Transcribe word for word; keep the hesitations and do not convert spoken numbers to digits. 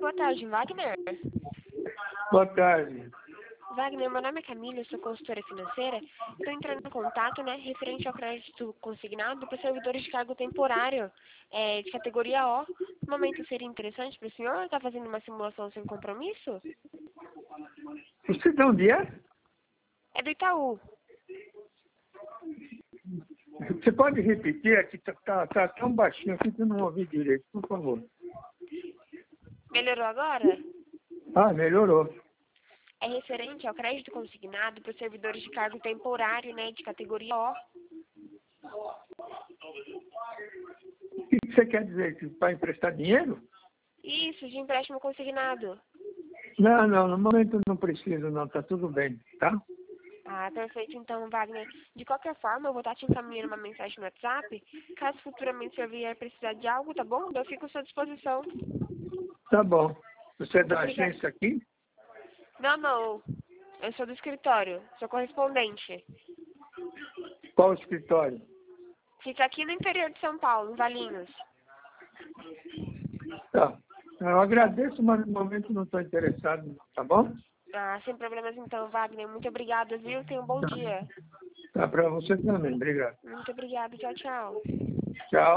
Boa tarde, Wagner. Boa tarde. Wagner, meu nome é Camila, eu sou consultora financeira. Estou entrando em contato, né, referente ao crédito consignado para servidores de cargo temporário, é, de categoria O. No momento seria interessante para o senhor estar fazendo uma simulação sem compromisso? Você de onde é? É do Itaú. Você pode repetir? Aqui está tá, tá tão baixinho aqui que eu não ouvi direito, por favor. Melhorou agora? Ah, melhorou. É referente ao crédito consignado para servidores de cargo temporário, né, de categoria O. O que você quer dizer? Que vai emprestar dinheiro? Isso, de empréstimo consignado. Não, não, no momento não preciso não, tá tudo bem, tá? Ah, perfeito. Então, Wagner, de qualquer forma, eu vou estar te encaminhando uma mensagem no WhatsApp. Caso futuramente o senhor vier precisar de algo, tá bom? Eu fico à sua disposição. Tá bom. Você é Muito da obrigada. agência aqui? Não, não. Eu sou do escritório. Sou correspondente. Qual escritório? Fica aqui no interior de São Paulo, em Valinhos. Tá. Eu agradeço, mas no momento não estou interessado, não, tá bom? Ah, sem problemas então, Wagner. Muito obrigada, viu? Tenha um bom dia. Tá para você também, obrigado. Muito obrigada. Tchau, tchau. Tchau.